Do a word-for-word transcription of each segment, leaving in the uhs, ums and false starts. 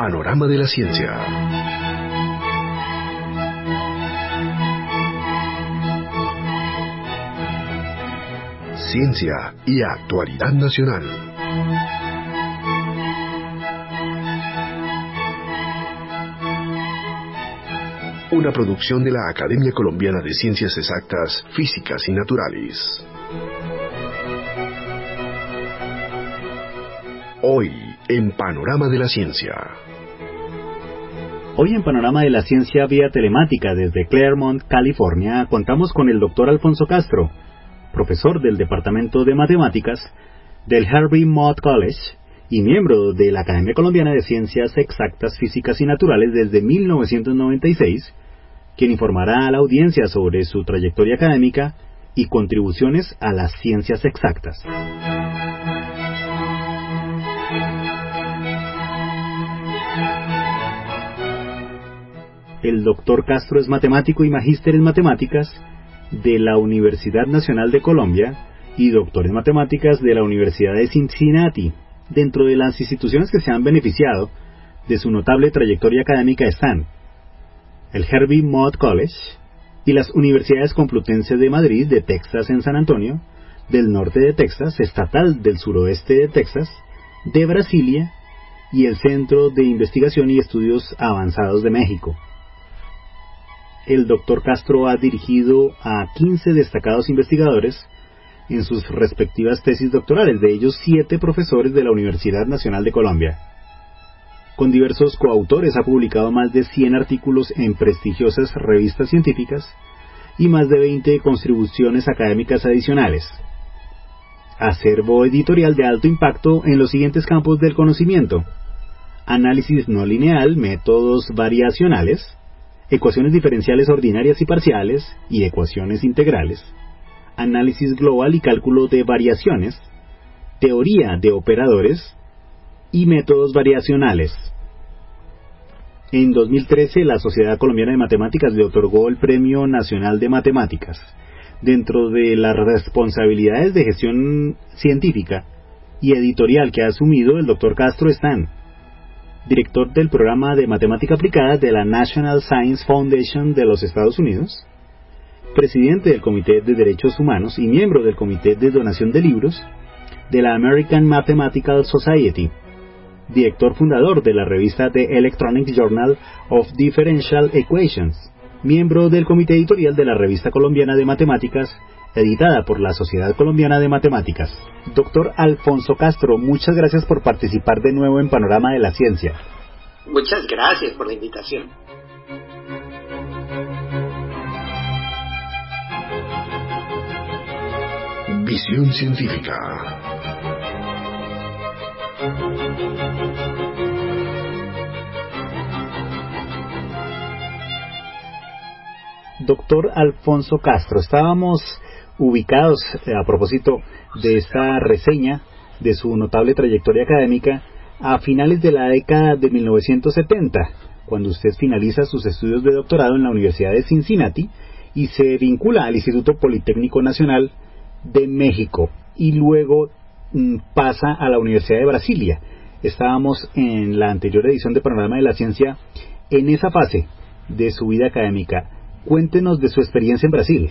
Panorama de la Ciencia. Ciencia y actualidad nacional. Una producción de la Academia Colombiana de Ciencias Exactas, Físicas y Naturales. Hoy, en Panorama de la Ciencia. Hoy en Panorama de la Ciencia vía telemática desde Claremont, California, contamos con el doctor Alfonso Castro, profesor del Departamento de Matemáticas del Herbie Mott College y miembro de la Academia Colombiana de Ciencias Exactas, Físicas y Naturales desde mil novecientos noventa y seis, quien informará a la audiencia sobre su trayectoria académica y contribuciones a las ciencias exactas. El doctor Castro es matemático y magíster en matemáticas de la Universidad Nacional de Colombia y doctor en matemáticas de la Universidad de Cincinnati. Dentro de las instituciones que se han beneficiado de su notable trayectoria académica están el Herbie Mott College y las Universidades Complutense de Madrid, de Texas en San Antonio, del norte de Texas, Estatal del suroeste de Texas, de Brasilia y el Centro de Investigación y Estudios Avanzados de México. El doctor Castro ha dirigido a quince destacados investigadores en sus respectivas tesis doctorales, de ellos siete profesores de la Universidad Nacional de Colombia. Con diversos coautores ha publicado más de cien artículos en prestigiosas revistas científicas y más de veinte contribuciones académicas adicionales. Acervo editorial de alto impacto en los siguientes campos del conocimiento: análisis no lineal, métodos variacionales, ecuaciones diferenciales ordinarias y parciales y ecuaciones integrales, análisis global y cálculo de variaciones, teoría de operadores y métodos variacionales. En dos mil trece, la Sociedad Colombiana de Matemáticas le otorgó el Premio Nacional de Matemáticas. Dentro de las responsabilidades de gestión científica y editorial que ha asumido el doctor Castro están: director del programa de matemática aplicada de la National Science Foundation de los Estados Unidos, presidente del Comité de Derechos Humanos y miembro del Comité de Donación de Libros de la American Mathematical Society, director fundador de la revista The Electronic Journal of Differential Equations, miembro del Comité Editorial de la Revista Colombiana de Matemáticas, editada por la Sociedad Colombiana de Matemáticas. Doctor Alfonso Castro, muchas gracias por participar de nuevo en Panorama de la Ciencia. Muchas gracias por la invitación. Visión científica. Doctor Alfonso Castro, estábamos ubicados, a propósito de esta reseña de su notable trayectoria académica, a finales de la década de mil novecientos setenta, cuando usted finaliza sus estudios de doctorado en la Universidad de Cincinnati y se vincula al Instituto Politécnico Nacional de México y luego mm, pasa a la Universidad de Brasilia. Estábamos en la anterior edición de Panorama de la Ciencia en esa fase de su vida académica. Cuéntenos de su experiencia en Brasil.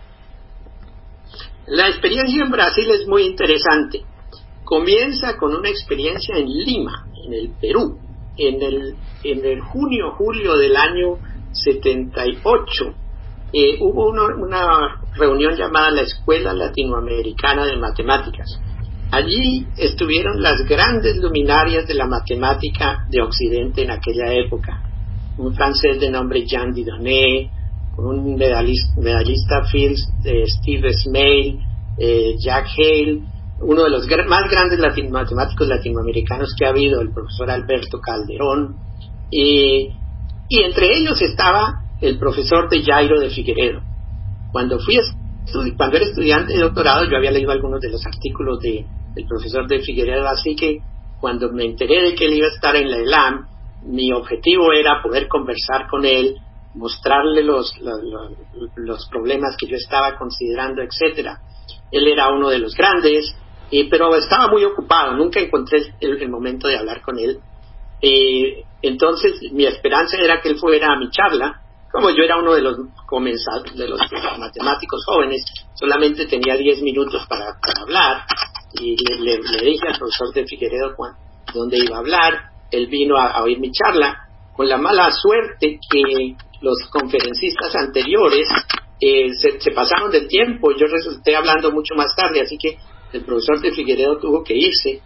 La experiencia en Brasil es muy interesante. Comienza con una experiencia en Lima, en el Perú, en el, en el junio-julio del año setenta y ocho. Eh, hubo una, una reunión llamada la Escuela Latinoamericana de Matemáticas. Allí estuvieron las grandes luminarias de la matemática de Occidente en aquella época. Un francés de nombre Jean Dieudonné, un medallista, medallista Fields, eh, Steve Smale, eh, Jack Hale, uno de los gr- más grandes latino- matemáticos latinoamericanos que ha habido, el profesor Alberto Calderón, y, y entre ellos estaba el profesor de Jairo de Figueredo. Cuando fui estudi- cuando era estudiante de doctorado, yo había leído algunos de los artículos de, del profesor de Figueredo, así que cuando me enteré de que él iba a estar en la ELAM, mi objetivo era poder conversar con él, mostrarle los, los, los problemas que yo estaba considerando, etcétera. Él era uno de los grandes, eh, pero estaba muy ocupado, nunca encontré el, el momento de hablar con él. Eh, entonces mi esperanza era que él fuera a mi charla. Como yo era uno de los comenzadores, de los matemáticos jóvenes, solamente tenía diez minutos para, para hablar, y le, le, le dije al profesor de Figueredo cuán, dónde iba a hablar. Él vino a, a oír mi charla, con la mala suerte que los conferencistas anteriores eh, se, se pasaron del tiempo. Yo resulté hablando mucho más tarde, así que el profesor de Figueredo tuvo que irse.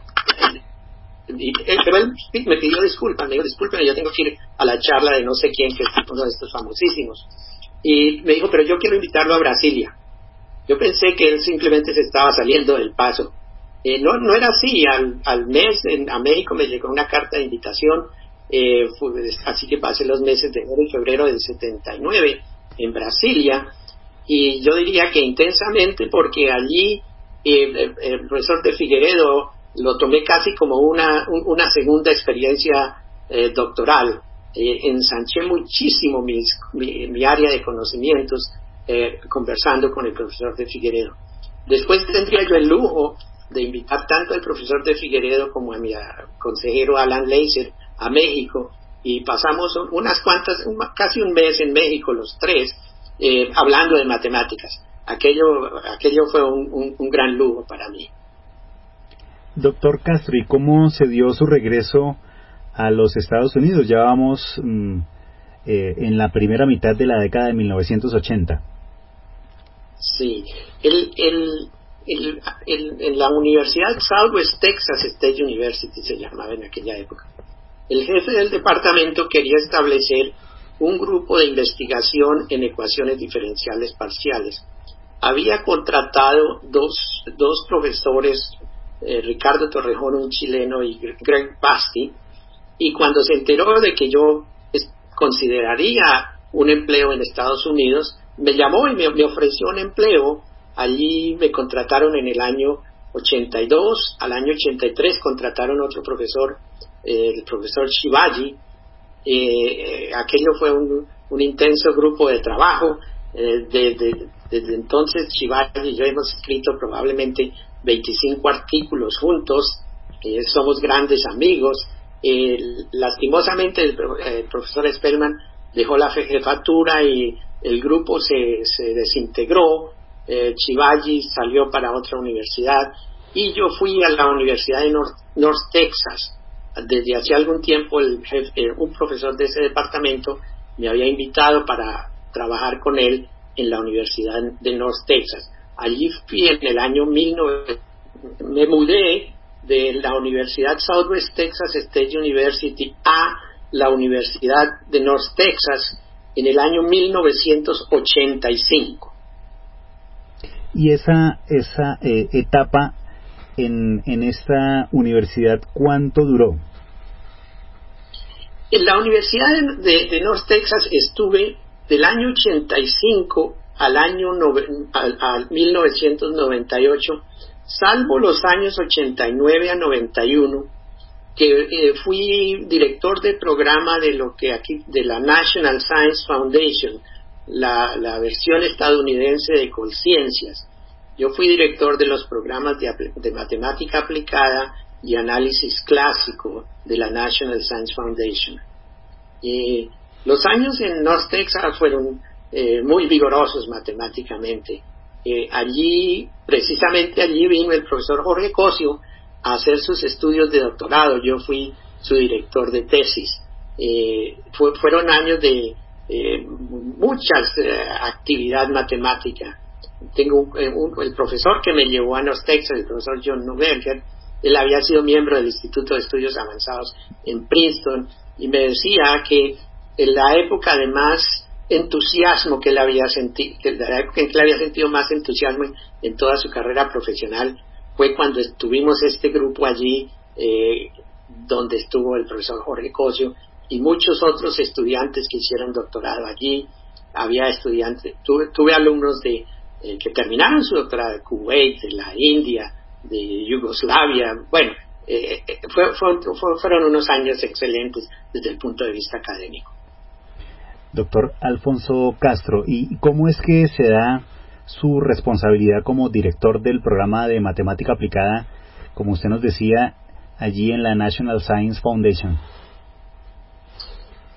Y, pero él me pidió disculpas, me dijo, disculpen, yo tengo que ir a la charla de no sé quién, que es uno de estos famosísimos. Y me dijo, pero yo quiero invitarlo a Brasilia. Yo pensé que él simplemente se estaba saliendo del paso. Eh, no, no era así. Al, al mes en, a México me llegó una carta de invitación, eh, fue, así que pasé los meses de enero y febrero del setenta y nueve en Brasilia, y yo diría que intensamente, porque allí eh, el profesor de Figueredo lo tomé casi como una, una segunda experiencia eh, doctoral. Eh, ensanché muchísimo mis, mi, mi área de conocimientos eh, conversando con el profesor de Figueredo. Después tendría yo el lujo de invitar tanto al profesor de Figueredo como a mi consejero Alan Leiser a México, y pasamos unas cuantas, casi un mes en México los tres, eh, hablando de matemáticas. Aquello, aquello fue un, un, un gran lujo para mí. Doctor Castro, ¿y cómo se dio su regreso a los Estados Unidos? Ya vamos mm, eh, en la primera mitad de la década de mil novecientos ochenta. Sí, el, el, el, el, en la Universidad Southwest Texas State University se llamaba en aquella época, el jefe del departamento quería establecer un grupo de investigación en ecuaciones diferenciales parciales. Había contratado dos, dos profesores, eh, Ricardo Torrejón, un chileno, y Greg Basti, y cuando se enteró de que yo es, consideraría un empleo en Estados Unidos, me llamó y me, me ofreció un empleo. Allí me contrataron en el año ochenta y dos, al año ochenta y tres contrataron otro profesor, eh, el profesor Shivaji. Eh, aquello fue un, un intenso grupo de trabajo. Eh, de, de, desde entonces Shivaji y yo hemos escrito probablemente veinticinco artículos juntos, eh, somos grandes amigos. Eh, lastimosamente el, el profesor Spellman dejó la jefatura y el grupo se, se desintegró. eh, Shivaji salió para otra universidad y yo fui a la Universidad de North, North Texas. Desde hace algún tiempo el jefe, un profesor de ese departamento me había invitado para trabajar con él en la Universidad de North Texas. Allí fui en el año mil novecientos, me mudé de la Universidad Southwest Texas State University a la Universidad de North Texas en el año mil novecientos ochenta y cinco. Y esa esa eh, etapa en, en esta universidad, ¿cuánto duró? En la Universidad de, de North Texas estuve del año ochenta y cinco al año nove, al, al mil novecientos noventa y ocho, salvo los años ochenta y nueve a noventa y uno, que eh, fui director de programa de lo que aquí de la National Science Foundation, la, la versión estadounidense de Colciencias. Yo fui director de los programas de, de matemática aplicada y análisis clásico de la National Science Foundation. Y los años en North Texas fueron eh, muy vigorosos matemáticamente. Eh, allí, precisamente allí vino el profesor Jorge Cosio a hacer sus estudios de doctorado. Yo fui su director de tesis. Eh, fue, fueron años de eh, mucha eh, actividad matemática. Tengo un, un, el profesor que me llevó a North Texas, el profesor John Neuberger, él había sido miembro del Instituto de Estudios Avanzados en Princeton, y me decía que en la época de más entusiasmo que él había sentido, que la época en que él había sentido más entusiasmo en, en toda su carrera profesional fue cuando tuvimos este grupo allí, eh, donde estuvo el profesor Jorge Cosio y muchos otros estudiantes que hicieron doctorado allí. Había estudiantes, tuve, tuve alumnos de eh, que terminaron su doctorado de Kuwait, de la India, de Yugoslavia. Bueno, eh, fue, fue, fue, fueron unos años excelentes desde el punto de vista académico. Doctor Alfonso Castro, ¿y cómo es que se da su responsabilidad como director del programa de matemática aplicada, como usted nos decía, allí en la National Science Foundation?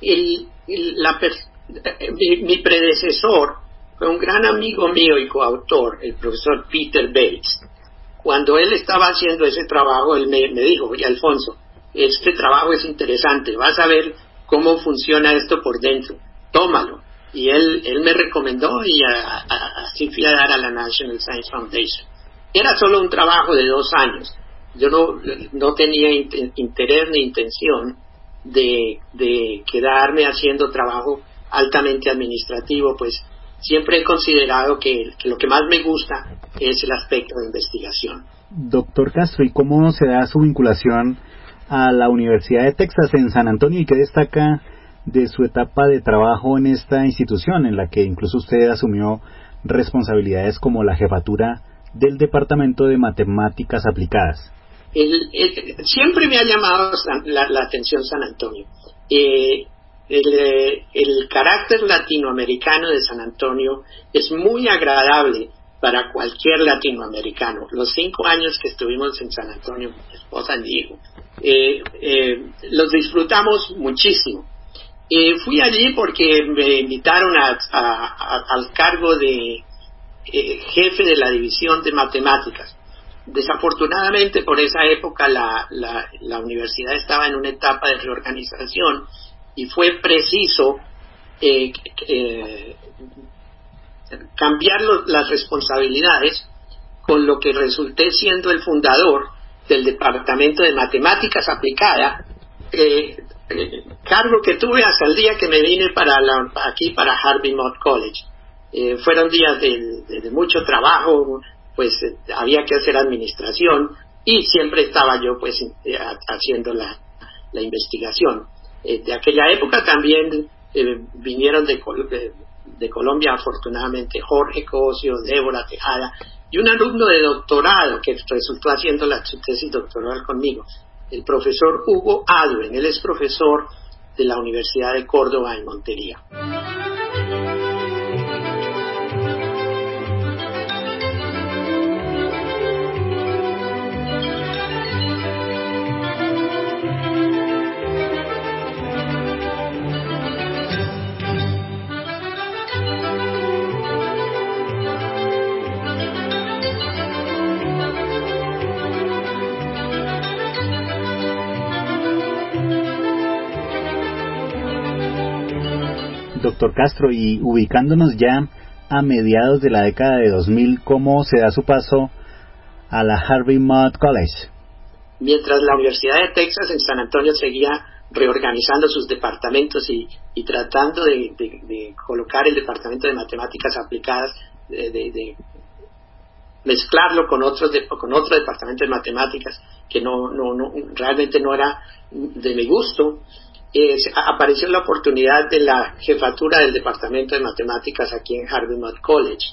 el, el, la, mi, mi predecesor fue un gran amigo mío y coautor, el profesor Peter Bates. Cuando él estaba haciendo ese trabajo, él me, me dijo, oye, Alfonso, este trabajo es interesante, vas a ver cómo funciona esto por dentro, tómalo. Y él, él me recomendó y a, a, así fui a dar a la National Science Foundation. Era solo un trabajo de dos años. Yo no, no tenía interés ni intención de, de quedarme haciendo trabajo altamente administrativo, pues siempre he considerado que, que lo que más me gusta es el aspecto de investigación. Doctor Castro, ¿y cómo se da su vinculación a la Universidad de Texas en San Antonio y qué destaca de su etapa de trabajo en esta institución, en la que incluso usted asumió responsabilidades como la jefatura del Departamento de Matemáticas Aplicadas? El, el, siempre me ha llamado la, la atención San Antonio. Eh, el, el carácter latinoamericano de San Antonio es muy agradable para cualquier latinoamericano. Los cinco años que estuvimos en San Antonio, mi esposa y mi hijo, eh, eh, los disfrutamos muchísimo. Eh, fui allí porque me invitaron a, a, a, al cargo de eh, jefe de la división de matemáticas. Desafortunadamente, por esa época la, la, la universidad estaba en una etapa de reorganización y fue preciso eh, eh, cambiar los, las responsabilidades, con lo que resulté siendo el fundador del Departamento de Matemáticas Aplicada, eh, eh, cargo que tuve hasta el día que me vine para la, aquí para Harvey Mudd College. Eh, fueron días de, de, de mucho trabajo, pues eh, había que hacer administración y siempre estaba yo pues eh, haciendo la, la investigación. Eh, de aquella época también eh, vinieron de, de, de Colombia, afortunadamente, Jorge Cosio, Débora Tejada y un alumno de doctorado que resultó haciendo la tesis doctoral conmigo, el profesor Hugo Adwen. Él es profesor de la Universidad de Córdoba en Montería. Doctor Castro, y ubicándonos ya a mediados de la década de dos mil, ¿cómo se da su paso a la Harvey Mudd College? Mientras la Universidad de Texas en San Antonio seguía reorganizando sus departamentos y, y tratando de, de, de colocar el Departamento de Matemáticas Aplicadas, de, de, de mezclarlo con otros de, con otro departamento de matemáticas que no, no, no realmente no era de mi gusto, eh, apareció la oportunidad de la jefatura del Departamento de Matemáticas aquí en Harvey Mudd College.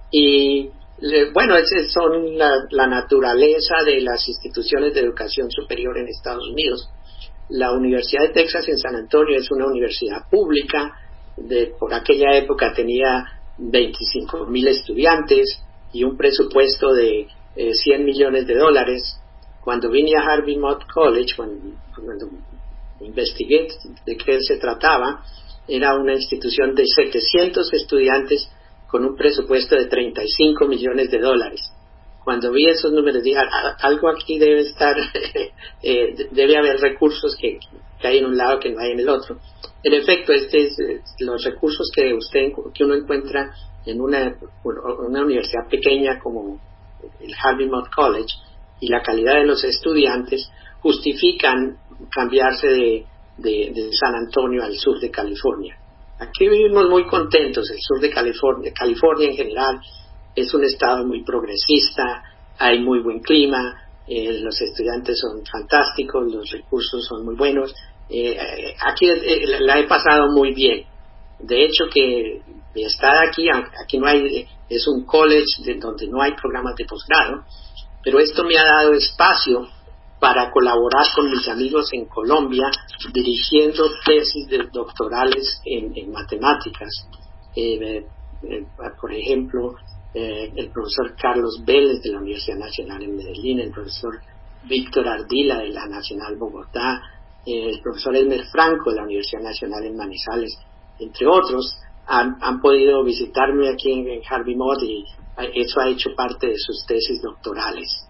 Y le, bueno, esas son la, la naturaleza de las instituciones de educación superior en Estados Unidos. La Universidad de Texas en San Antonio es una universidad pública, de, por aquella época tenía veinticinco mil estudiantes y un presupuesto de eh, cien millones de dólares. Cuando vine a Harvey Mudd College, cuando, cuando investigué de qué se trataba, era una institución de setecientos estudiantes con un presupuesto de treinta y cinco millones de dólares. Cuando vi esos números dije, algo aquí debe estar, eh, debe haber recursos que, que hay en un lado que no hay en el otro. En efecto, este es, los recursos que usted que uno encuentra en una, una universidad pequeña como el Harvey Mudd College y la calidad de los estudiantes justifican cambiarse de, de, de San Antonio al sur de California. Aquí vivimos muy contentos. El sur de California, California en general, es un estado muy progresista, hay muy buen clima, eh, los estudiantes son fantásticos, los recursos son muy buenos. Eh, aquí eh, la he pasado muy bien. De hecho, que estar aquí, aquí no hay, es un college de donde no hay programas de posgrado, pero esto me ha dado espacio para colaborar con mis amigos en Colombia, dirigiendo tesis de doctorales en, en matemáticas. Eh, eh, por ejemplo, eh, el profesor Carlos Vélez de la Universidad Nacional en Medellín, el profesor Víctor Ardila de la Nacional Bogotá, eh, el profesor Elmer Franco de la Universidad Nacional en Manizales, entre otros, han, han podido visitarme aquí en, en Harvey Mudd y eso ha hecho parte de sus tesis doctorales.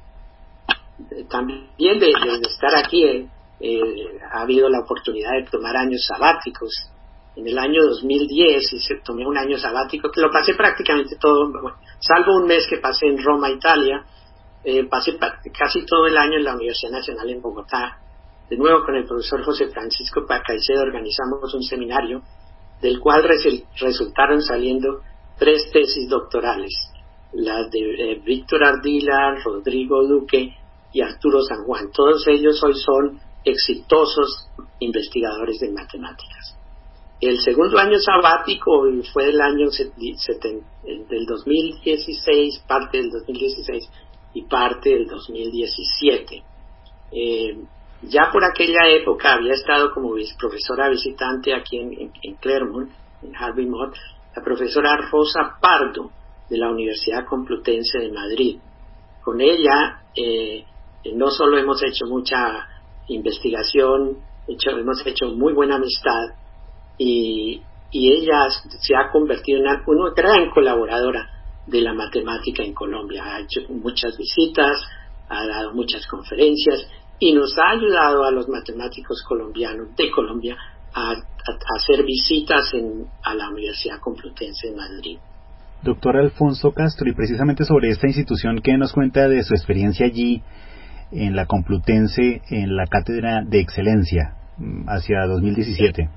También de, de estar aquí eh, eh, ha habido la oportunidad de tomar años sabáticos. En el año dos mil diez y se tomé un año sabático que lo pasé prácticamente todo, bueno, salvo un mes que pasé en Roma, Italia. Eh, pasé pa- casi todo el año en la Universidad Nacional en Bogotá. De nuevo con el profesor José Francisco Caicedo organizamos un seminario del cual res- resultaron saliendo tres tesis doctorales, las de eh, Víctor Ardila, Rodrigo Duque y Arturo San Juan. Todos ellos hoy son exitosos investigadores de matemáticas. El segundo año sabático fue del año setenta, del dos mil dieciséis, parte del dos mil dieciséis y parte del dos mil diecisiete. Eh, ya por aquella época había estado como profesora visitante aquí en, en, en Claremont, en Harvey Mudd, la profesora Rosa Pardo de la Universidad Complutense de Madrid. Con ella eh, no solo hemos hecho mucha investigación, hecho, hemos hecho muy buena amistad y, y ella se ha convertido en una, una gran colaboradora de la matemática en Colombia. Ha hecho muchas visitas, ha dado muchas conferencias y nos ha ayudado a los matemáticos colombianos de Colombia a, a, a hacer visitas en, a la Universidad Complutense de Madrid. Doctor Alfonso Castro, y precisamente sobre esta institución, ¿qué nos cuenta de su experiencia allí en la Complutense, en la Cátedra de Excelencia, hacia dos mil diecisiete?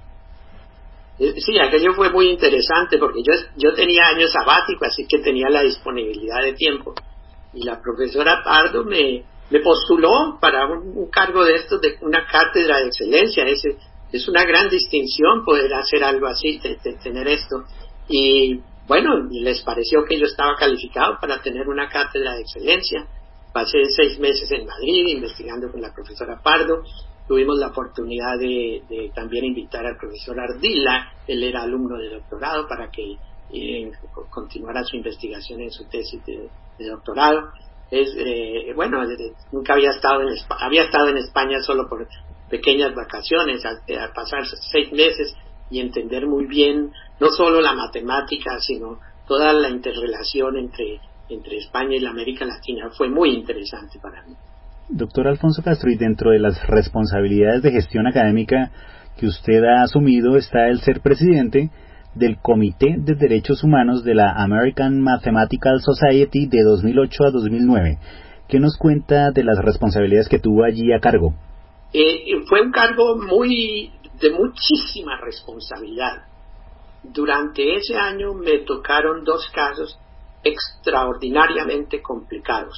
Sí, aquello fue muy interesante porque yo, yo tenía año sabático, así que tenía la disponibilidad de tiempo. Y la profesora Pardo me, me postuló para un, un cargo de esto, de una cátedra de excelencia. Es, es una gran distinción poder hacer algo así, de, de tener esto. Y bueno, les pareció que yo estaba calificado para tener una cátedra de excelencia. Pasé seis meses en Madrid investigando con la profesora Pardo. Tuvimos la oportunidad de, de también invitar al profesor Ardila, él era alumno de doctorado, para que eh, continuara su investigación en su tesis de, de doctorado. Es eh, bueno, nunca había estado en España, había estado en España solo por pequeñas vacaciones, a, a pasar seis meses y entender muy bien no solo la matemática, sino toda la interrelación entre, entre España y la América Latina. Fue muy interesante para mí. Doctor Alfonso Castro, y dentro de las responsabilidades de gestión académica que usted ha asumido está el ser presidente del Comité de Derechos Humanos de la American Mathematical Society de dos mil ocho a dos mil nueve. ¿Qué nos cuenta de las responsabilidades que tuvo allí a cargo? Eh, fue un cargo muy de muchísima responsabilidad. Durante ese año me tocaron dos casos extraordinariamente complicados.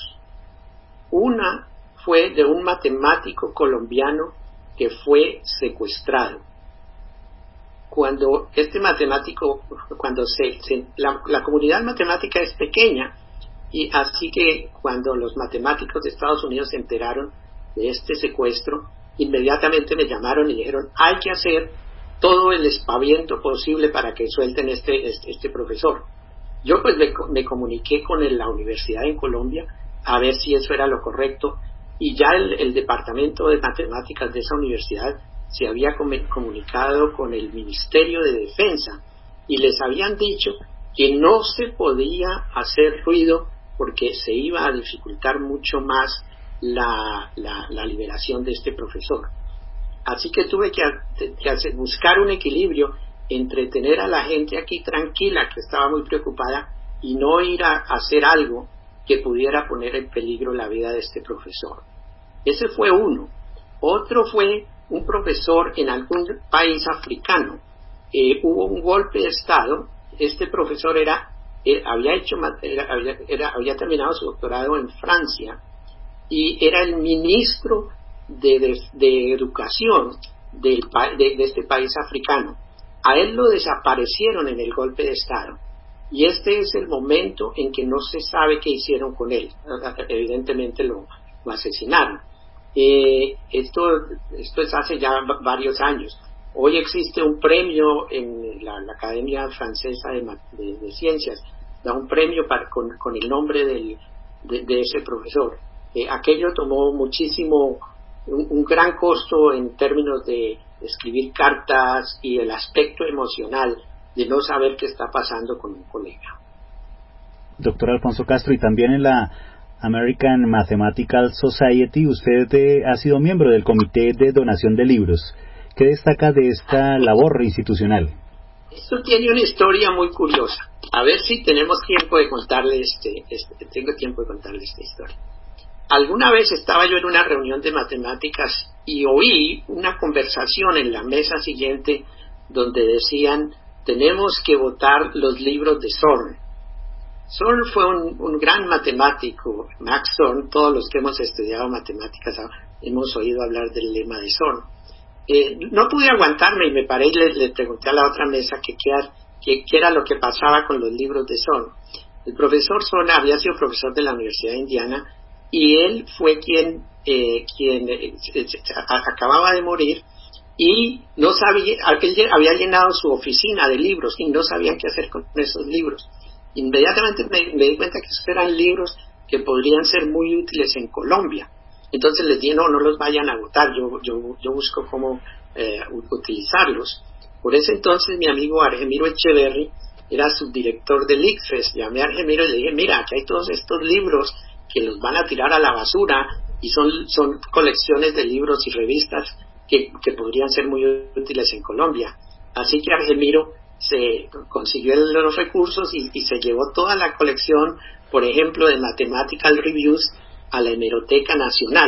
Una fue de un matemático colombiano que fue secuestrado. Cuando este matemático, cuando se, se la, la comunidad matemática es pequeña, y así que cuando los matemáticos de Estados Unidos se enteraron de este secuestro, inmediatamente me llamaron y dijeron, hay que hacer todo el espaviento posible para que suelten este, este, este profesor. Yo pues me, me comuniqué con el, la universidad en Colombia a ver si eso era lo correcto, y ya el, el departamento de matemáticas de esa universidad se había comunicado con el Ministerio de Defensa y les habían dicho que no se podía hacer ruido porque se iba a dificultar mucho más la, la, la liberación de este profesor. Así que tuve que, que hacer, buscar un equilibrio entre tener a la gente aquí tranquila, que estaba muy preocupada, y no ir a hacer algo que pudiera poner en peligro la vida de este profesor. Ese fue uno. Otro fue un profesor en algún país africano. Eh, hubo un golpe de Estado. Este profesor era, eh, había hecho, era, había, era, había terminado su doctorado en Francia y era el ministro de, de, de educación del, de, de este país africano. A él lo desaparecieron en el golpe de Estado. Y este es el momento en que no se sabe qué hicieron con él. Evidentemente lo, lo asesinaron. Eh, esto, esto es hace ya varios años. Hoy existe un premio en la, la Academia Francesa de, de, de Ciencias, da un premio para, con, con el nombre del, de, de ese profesor. Eh, aquello tomó muchísimo un, un gran costo en términos de escribir cartas y el aspecto emocional de no saber qué está pasando con un colega. Doctor Alfonso Castro, y también en la American Mathematical Society usted eh, ha sido miembro del Comité de Donación de Libros. ¿Qué destaca de esta labor institucional? Esto tiene una historia muy curiosa. A ver si tenemos tiempo de contarle este, este tengo tiempo de contarle esta historia. Alguna vez estaba yo en una reunión de matemáticas y oí una conversación en la mesa siguiente donde decían: tenemos que votar los libros de Zorn. Zorn fue un, un gran matemático, Max Zorn. Todos los que hemos estudiado matemáticas hemos oído hablar del lema de Zorn. Eh, no pude aguantarme y me paré y le, le pregunté a la otra mesa que qué era lo que pasaba con los libros de Zorn. El profesor Zorn había sido profesor de la Universidad de Indiana y él fue quien, eh, quien eh, acababa de morir y no sabía, él había llenado su oficina de libros y no sabía qué hacer con esos libros. Inmediatamente me, me di cuenta que esos eran libros que podrían ser muy útiles en Colombia. Entonces les dije: no, no los vayan a votar, yo, yo, yo busco cómo eh, utilizarlos. Por ese entonces mi amigo Argemiro Echeverry era subdirector del I C F E S. Llamé a Argemiro y le dije: mira, aquí hay todos estos libros que los van a tirar a la basura y son, son colecciones de libros y revistas que, que podrían ser muy útiles en Colombia. Así que Argemiro se consiguió los recursos y, y se llevó toda la colección, por ejemplo, de Mathematical Reviews a la Hemeroteca Nacional.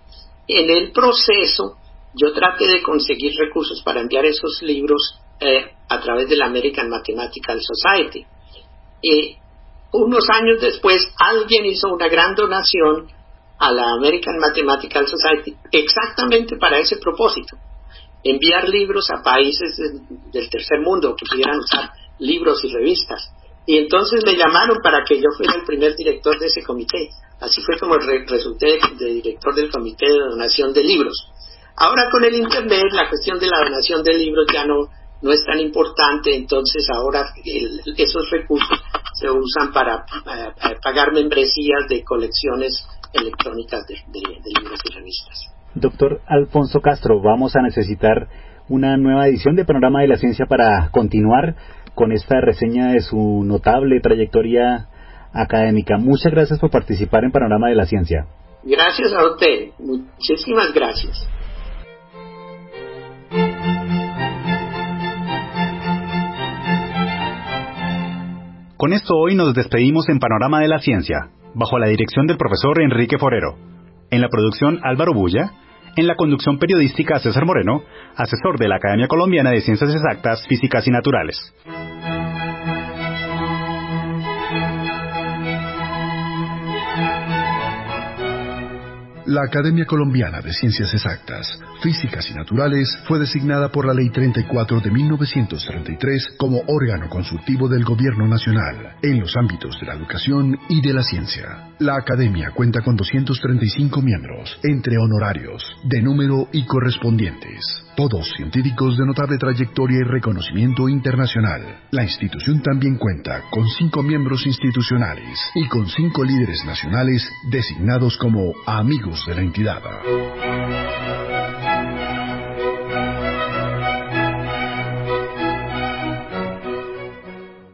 En el proceso yo traté de conseguir recursos para enviar esos libros eh, a través de la American Mathematical Society. Eh, unos años después alguien hizo una gran donación a la American Mathematical Society exactamente para ese propósito: enviar libros a países del, del tercer mundo que pudieran usar libros y revistas. Y entonces me llamaron para que yo fuera el primer director de ese comité. Así fue como re- resulté de director del Comité de Donación de Libros. Ahora con el Internet la cuestión de la donación de libros ya no, no es tan importante, entonces ahora el, esos recursos se usan para eh, pagar membresías de colecciones electrónicas de, de, de libros y revistas. Doctor Alfonso Castro, vamos a necesitar una nueva edición de Panorama de la Ciencia para continuar con esta reseña de su notable trayectoria académica. Muchas gracias por participar en Panorama de la Ciencia. Gracias a usted, muchísimas gracias. Con esto hoy nos despedimos en Panorama de la Ciencia, bajo la dirección del profesor Enrique Forero. En la producción Álvaro Bulla, en la conducción periodística César Moreno, asesor de la Academia Colombiana de Ciencias Exactas, Físicas y Naturales. La Academia Colombiana de Ciencias Exactas, Físicas y Naturales fue designada por la Ley treinta y cuatro de mil novecientos treinta y tres como órgano consultivo del Gobierno Nacional en los ámbitos de la educación y de la ciencia. La Academia cuenta con doscientos treinta y cinco miembros, entre honorarios, de número y correspondientes, todos científicos de notable trayectoria y reconocimiento internacional. La institución también cuenta con cinco miembros institucionales y con cinco líderes nacionales designados como amigos de la entidad.